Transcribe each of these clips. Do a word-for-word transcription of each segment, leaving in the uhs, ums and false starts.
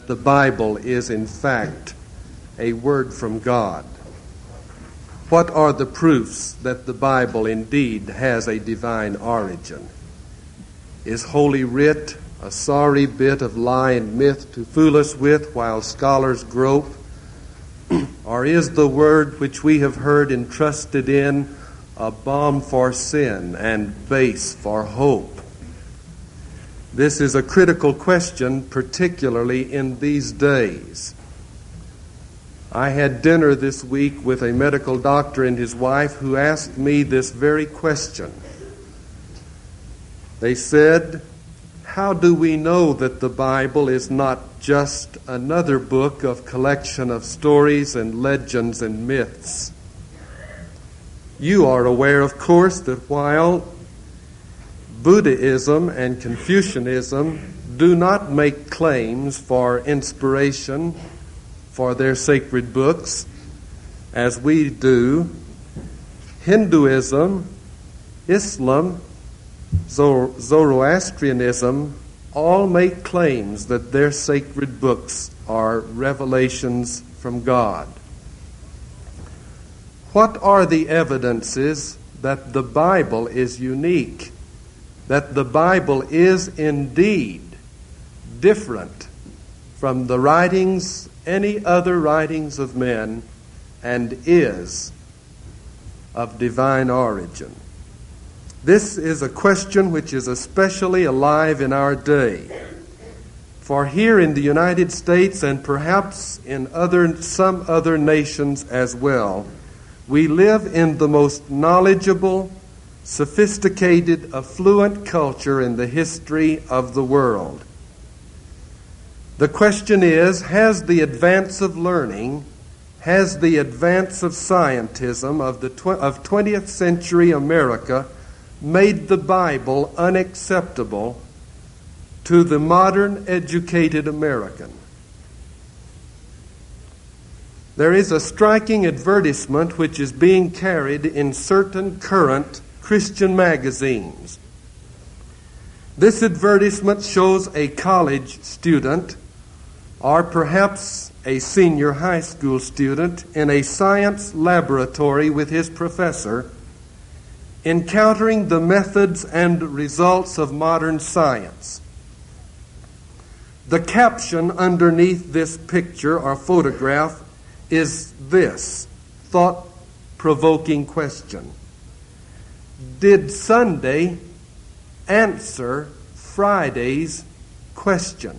that the Bible is in fact a word from God? What are the proofs that the Bible indeed has a divine origin? Is Holy Writ a sorry bit of lie and myth to fool us with while scholars grope? Or is the word which we have heard and trusted in a balm for sin and base for hope? This is a critical question, particularly in these days. I had dinner this week with a medical doctor and his wife who asked me this very question. They said, "How do we know that the Bible is not just another book of collection of stories and legends and myths?" You are aware, of course, that while Buddhism and Confucianism do not make claims for inspiration for their sacred books, as we do, Hinduism, Islam, Zoroastrianism all make claims that their sacred books are revelations from God. What are the evidences that the Bible is unique, that the Bible is indeed different from the writings, any other writings of men, and is of divine origin? This is a question which is especially alive in our day. For here in the United States and perhaps in other some other nations as well, we live in the most knowledgeable, sophisticated, affluent culture in the history of the world. The question is, has the advance of learning, has the advance of scientism of the tw- of twentieth century America made the Bible unacceptable to the modern educated American? There is a striking advertisement which is being carried in certain current Christian magazines. This advertisement shows a college student, or perhaps a senior high school student, in a science laboratory with his professor, encountering the methods and results of modern science. The caption underneath this picture or photograph is this thought-provoking question: did Sunday answer Friday's question?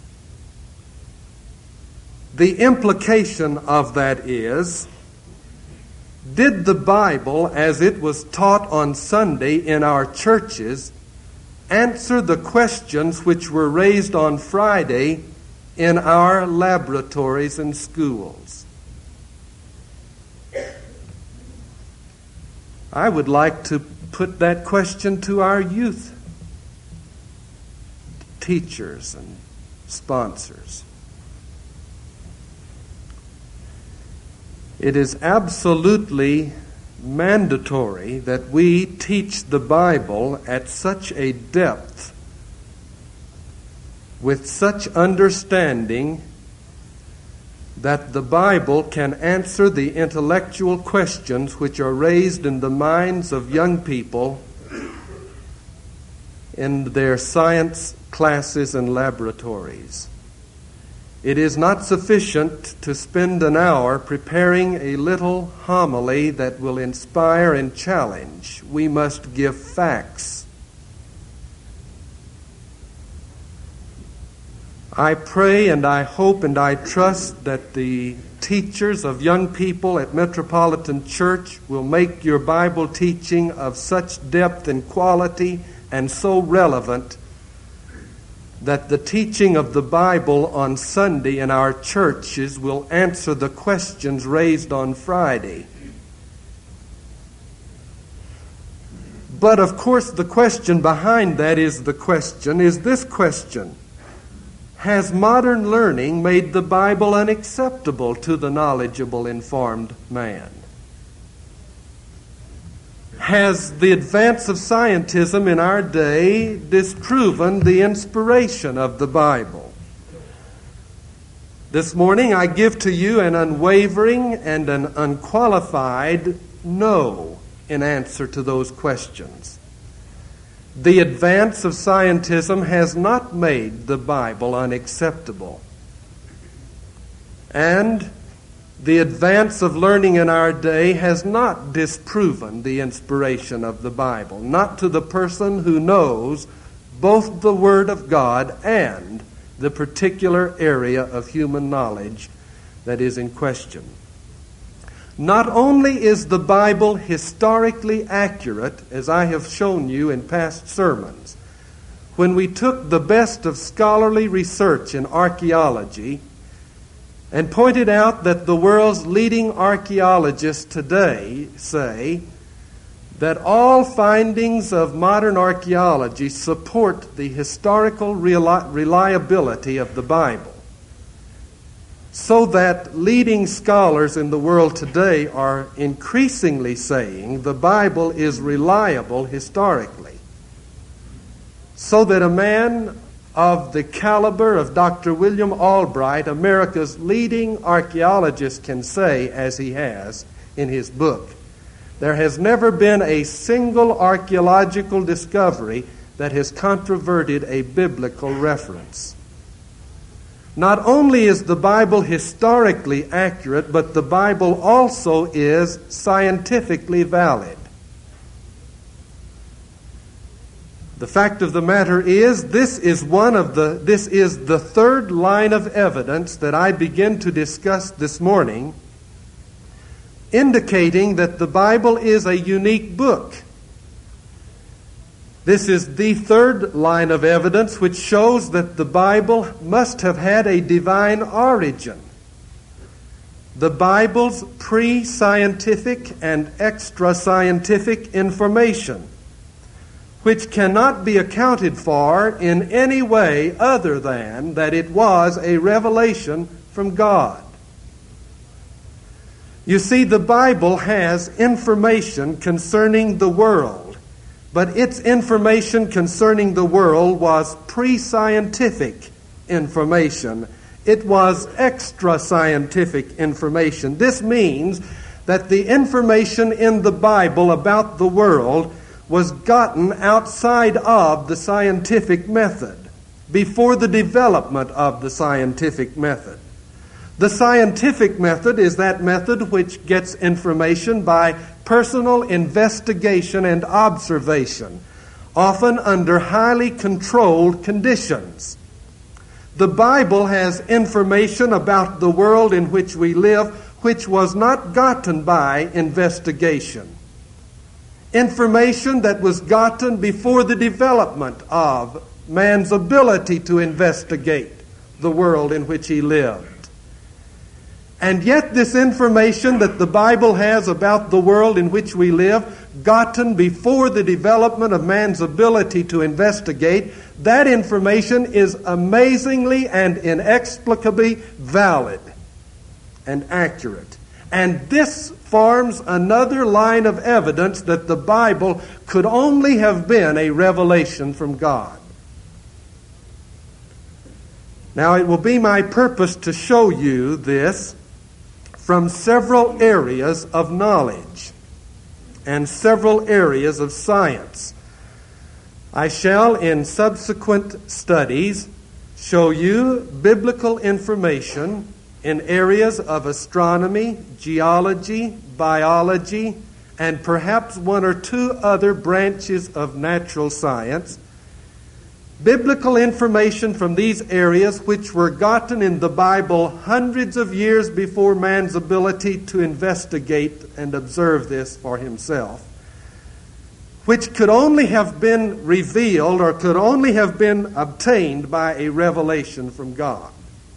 The implication of that is, did the Bible, as it was taught on Sunday in our churches, answer the questions which were raised on Friday in our laboratories and schools? I would like to put that question to our youth teachers and sponsors. It is absolutely mandatory that we teach the Bible at such a depth, with such understanding, that the Bible can answer the intellectual questions which are raised in the minds of young people in their science classes and laboratories. It is not sufficient to spend an hour preparing a little homily that will inspire and challenge. We must give facts. I pray and I hope and I trust that the teachers of young people at Metropolitan Church will make your Bible teaching of such depth and quality and so relevant that the teaching of the Bible on Sunday in our churches will answer the questions raised on Friday. But of course the question behind that is the question, is this question: has modern learning made the Bible unacceptable to the knowledgeable, informed man? Has the advance of scientism in our day disproven the inspiration of the Bible? This morning I give to you an unwavering and an unqualified no in answer to those questions. The advance of scientism has not made the Bible unacceptable. And the advance of learning in our day has not disproven the inspiration of the Bible, not to the person who knows both the Word of God and the particular area of human knowledge that is in question. Not only is the Bible historically accurate, as I have shown you in past sermons, when we took the best of scholarly research in archaeology and pointed out that the world's leading archaeologists today say that all findings of modern archaeology support the historical reliability of the Bible, so that leading scholars in the world today are increasingly saying the Bible is reliable historically, so that a man of the caliber of Doctor William Albright, America's leading archaeologist, can say, as he has in his book, there has never been a single archaeological discovery that has controverted a biblical reference. Not only is the Bible historically accurate, but the Bible also is scientifically valid. The fact of the matter is, this is one of the this is the third line of evidence that I begin to discuss this morning, indicating that the Bible is a unique book. This is the third line of evidence which shows that the Bible must have had a divine origin. The Bible's pre-scientific and extra-scientific information, which cannot be accounted for in any way other than that it was a revelation from God. You see, the Bible has information concerning the world, but its information concerning the world was pre-scientific information. It was extra-scientific information. This means that the information in the Bible about the world was gotten outside of the scientific method, before the development of the scientific method. The scientific method is that method which gets information by personal investigation and observation, often under highly controlled conditions. The Bible has information about the world in which we live which was not gotten by investigation. Information that was gotten before the development of man's ability to investigate the world in which he lived. And yet this information that the Bible has about the world in which we live, gotten before the development of man's ability to investigate, that information is amazingly and inexplicably valid and accurate. And this forms another line of evidence that the Bible could only have been a revelation from God. Now, it will be my purpose to show you this from several areas of knowledge and several areas of science. I shall, in subsequent studies, show you biblical information in areas of astronomy, geology, biology, and perhaps one or two other branches of natural science. Biblical information from these areas which were gotten in the Bible hundreds of years before man's ability to investigate and observe this for himself, which could only have been revealed or could only have been obtained by a revelation from God.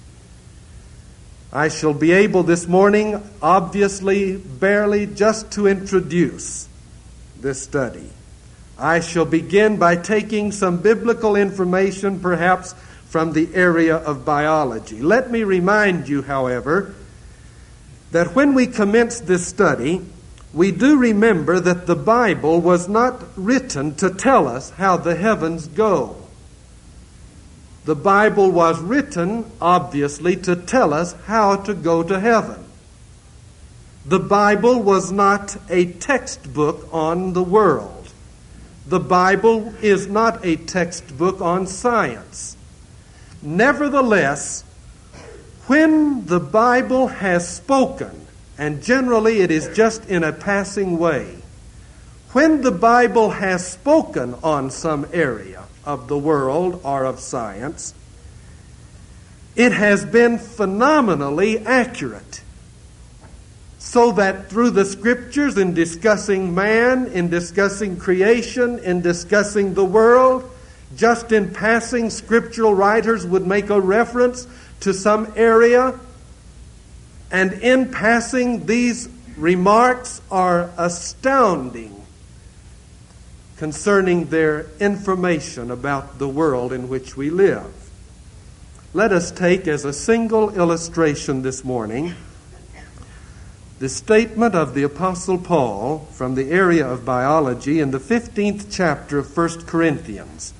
I shall be able this morning, obviously, barely just to introduce this study. I shall begin by taking some biblical information, perhaps from the area of biology. Let me remind you, however, that when we commenced this study, we do remember that the Bible was not written to tell us how the heavens go. The Bible was written, obviously, to tell us how to go to heaven. The Bible was not a textbook on the world. The Bible is not a textbook on science. Nevertheless, when the Bible has spoken, and generally it is just in a passing way, when the Bible has spoken on some area of the world or of science, it has been phenomenally accurate. So that through the Scriptures, in discussing man, in discussing creation, in discussing the world, just in passing, scriptural writers would make a reference to some area, and in passing, these remarks are astounding concerning their information about the world in which we live. Let us take as a single illustration this morning the statement of the Apostle Paul from the area of biology in the fifteenth chapter of First Corinthians.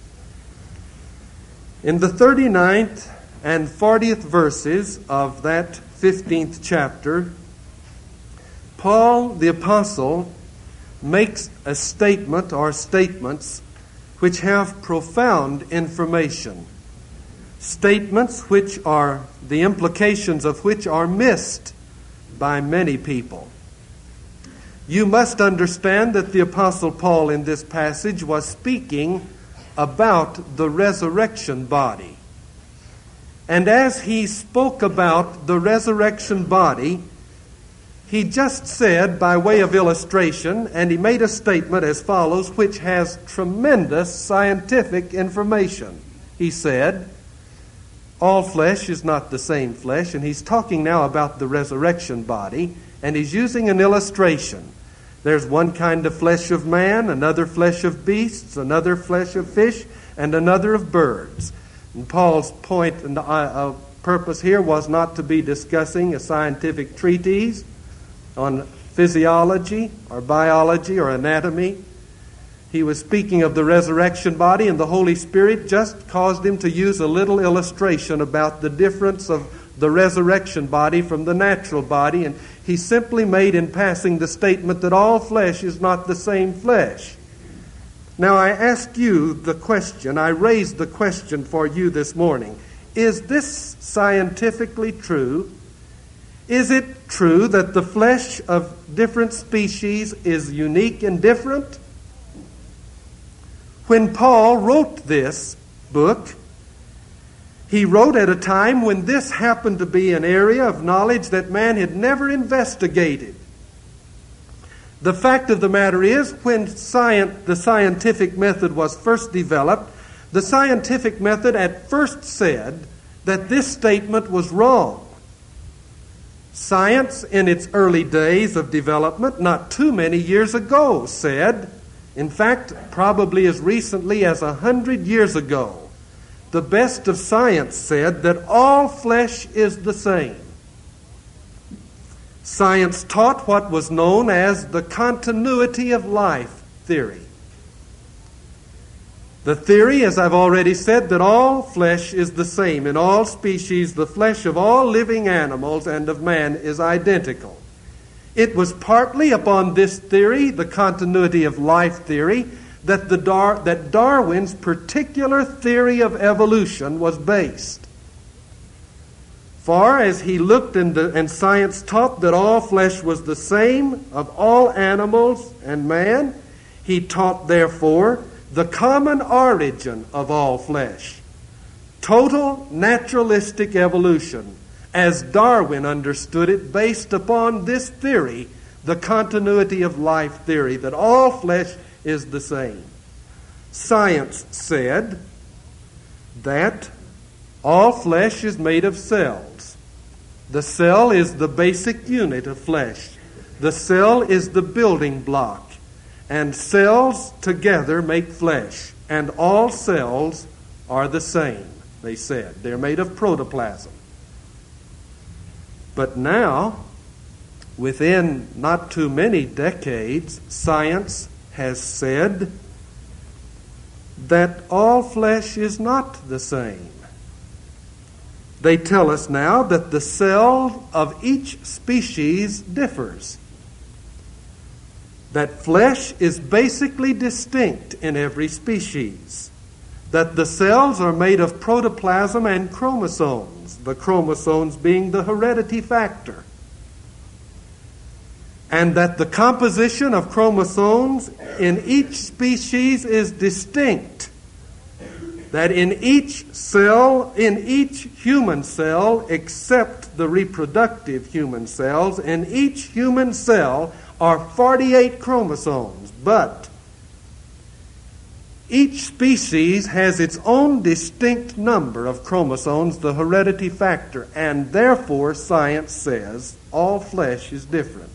In the thirty-ninth and fortieth verses of that fifteenth chapter, Paul the Apostle makes a statement or statements which have profound information. Statements which are, the implications of which are missed by many people. You must understand that the Apostle Paul in this passage was speaking about the resurrection body. And as he spoke about the resurrection body, he just said, by way of illustration, and he made a statement as follows, which has tremendous scientific information. He said, all flesh is not the same flesh, and he's talking now about the resurrection body, and he's using an illustration. There's one kind of flesh of man, another flesh of beasts, another flesh of fish, and another of birds. And Paul's point and uh, purpose here was not to be discussing a scientific treatise on physiology or biology or anatomy. He was speaking of the resurrection body, and the Holy Spirit just caused him to use a little illustration about the difference of the resurrection body from the natural body, and he simply made in passing the statement that all flesh is not the same flesh. Now I ask you the question, I raise the question for you this morning. Is this scientifically true? Is it true that the flesh of different species is unique and different? When Paul wrote this book, he wrote at a time when this happened to be an area of knowledge that man had never investigated. The fact of the matter is, when science, the scientific method was first developed, the scientific method at first said that this statement was wrong. Science, in its early days of development, not too many years ago, said, in fact, probably as recently as a hundred years ago, the best of science said that all flesh is the same. Science taught what was known as the continuity of life theory. The theory, as I've already said, that all flesh is the same. In all species, the flesh of all living animals and of man is identical. It was partly upon this theory, the continuity of life theory, that, the Dar- that Darwin's particular theory of evolution was based. For as he looked into, and science taught that all flesh was the same of all animals and man, he taught, therefore, the common origin of all flesh. Total naturalistic evolution, as Darwin understood it, based upon this theory, the continuity of life theory, that all flesh is the same. Science said that all flesh is made of cells. The cell is the basic unit of flesh. The cell is the building block. And cells together make flesh. And all cells are the same, they said. They're made of protoplasm. But now, within not too many decades, science has said that all flesh is not the same. They tell us now that the cell of each species differs. That flesh is basically distinct in every species. That the cells are made of protoplasm and chromosomes, the chromosomes being the heredity factor. And that the composition of chromosomes in each species is distinct. That in each cell, in each human cell, except the reproductive human cells, in each human cell are forty-eight chromosomes, but each species has its own distinct number of chromosomes, the heredity factor, and therefore science says all flesh is different.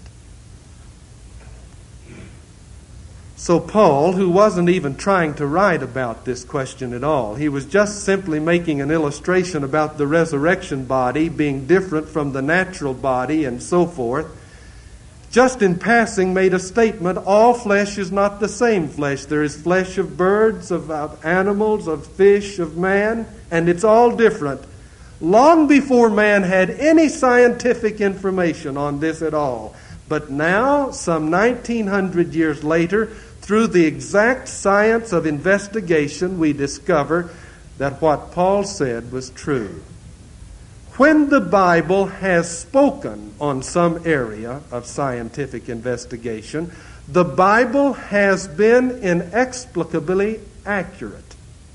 So Paul, who wasn't even trying to write about this question at all, he was just simply making an illustration about the resurrection body being different from the natural body and so forth, just in passing made a statement, all flesh is not the same flesh. There is flesh of birds, of, of animals, of fish, of man, and it's all different. Long before man had any scientific information on this at all. But now, some nineteen hundred years later, through the exact science of investigation, we discover that what Paul said was true. When the Bible has spoken on some area of scientific investigation, the Bible has been inexplicably accurate.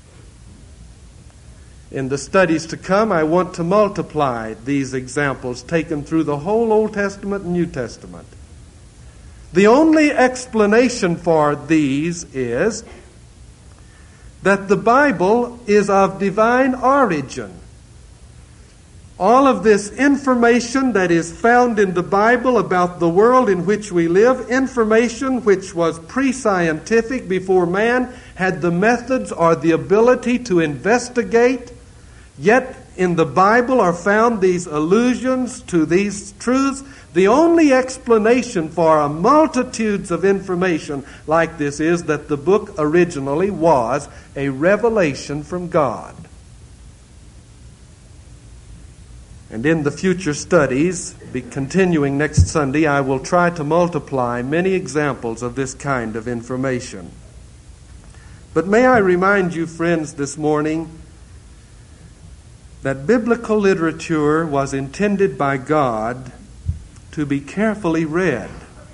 In the studies to come, I want to multiply these examples taken through the whole Old Testament and New Testament. The only explanation for these is that the Bible is of divine origin. All of this information that is found in the Bible about the world in which we live, information which was pre-scientific before man had the methods or the ability to investigate, yet in the Bible are found these allusions to these truths. The only explanation for a multitudes of information like this is that the book originally was a revelation from God. And in the future studies, be continuing next Sunday, I will try to multiply many examples of this kind of information. But may I remind you, friends, this morning that biblical literature was intended by God to be carefully read.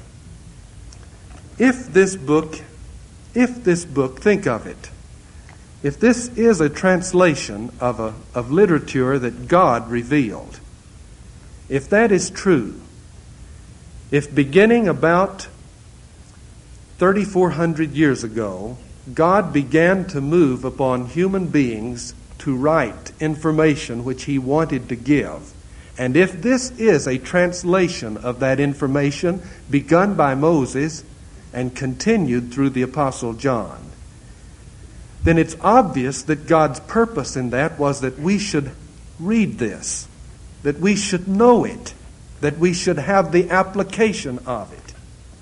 If this book, if this book, think of it, if this is a translation of a of literature that God revealed, if that is true, if beginning about thirty-four hundred years ago, God began to move upon human beings to write information which He wanted to give, and if this is a translation of that information begun by Moses and continued through the Apostle John, then it's obvious that God's purpose in that was that we should read this, that we should know it, that we should have the application of it.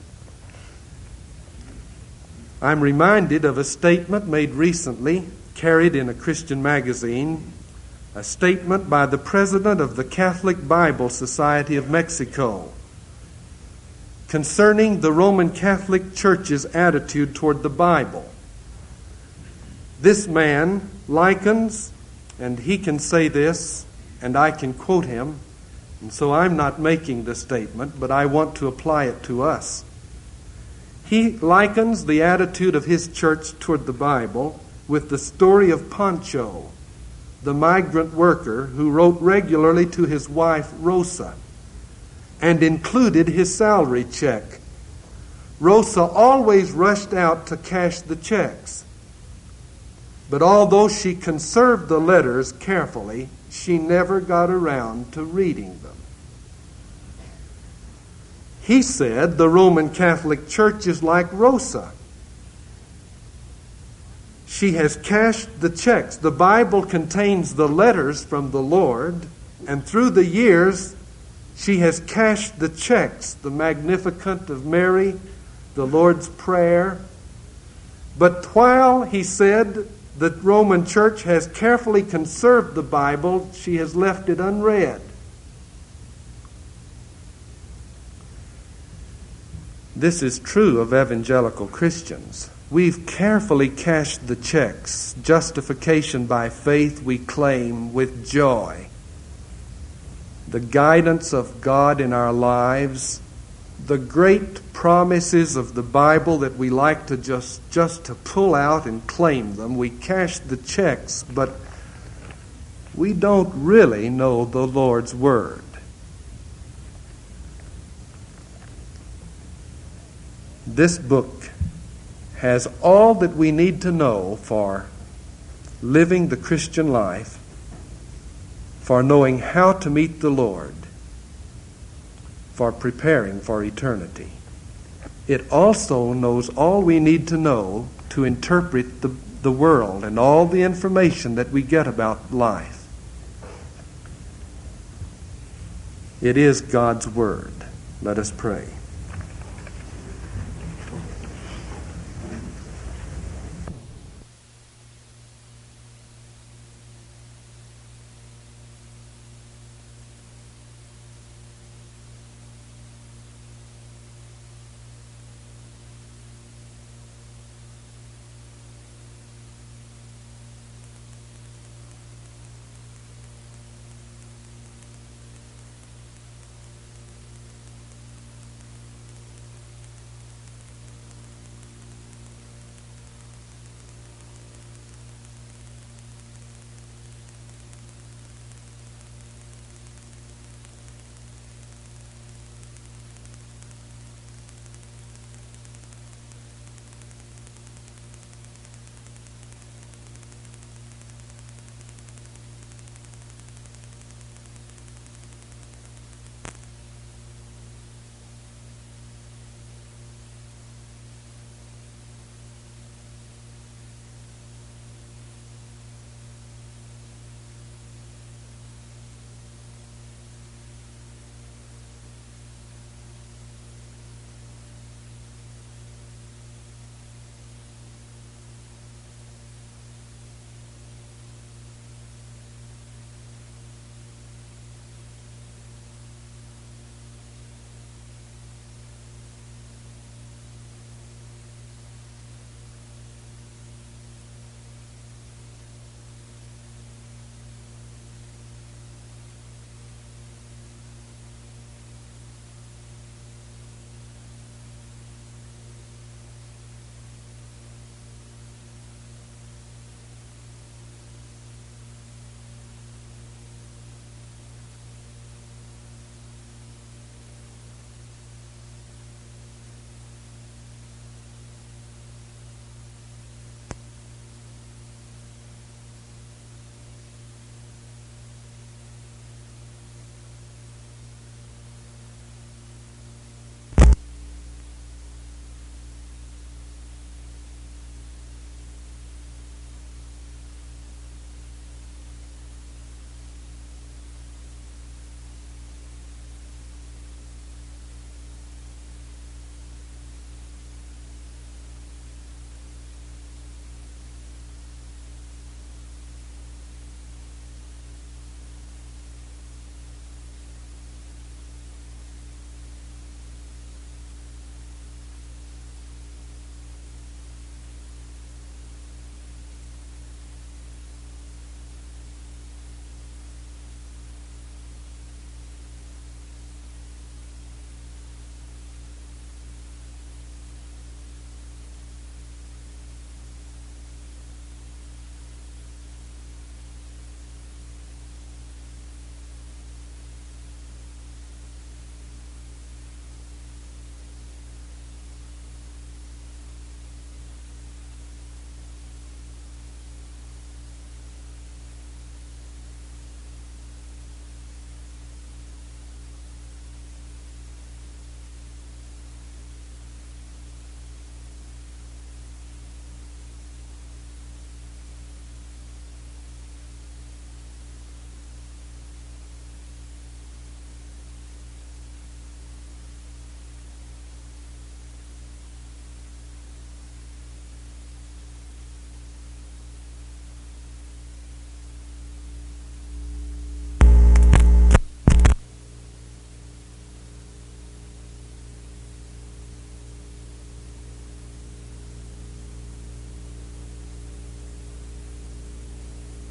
I'm reminded of a statement made recently, carried in a Christian magazine, a statement by the president of the Catholic Bible Society of Mexico concerning the Roman Catholic Church's attitude toward the Bible. This man likens, and he can say this, and I can quote him, and so I'm not making the statement, but I want to apply it to us. He likens the attitude of his church toward the Bible with the story of Pancho, the migrant worker who wrote regularly to his wife Rosa and included his salary check. Rosa always rushed out to cash the checks. But although she conserved the letters carefully, she never got around to reading them. He said the Roman Catholic Church is like Rosa. She has cashed the checks. The Bible contains the letters from the Lord, and through the years, she has cashed the checks, the Magnificat of Mary, the Lord's Prayer. But while, he said, The Roman Church has carefully conserved the Bible. She has left it unread. This is true of evangelical Christians. We've carefully cashed the checks. Justification by faith we claim with joy. The guidance of God in our lives, the great promises of the Bible that we like to just, just to pull out and claim them. We cash the checks, but we don't really know the Lord's Word. This book has all that we need to know for living the Christian life, for knowing how to meet the Lord, for preparing for eternity. It also knows all we need to know to interpret the, the world and all the information that we get about life. It is God's Word. Let us pray.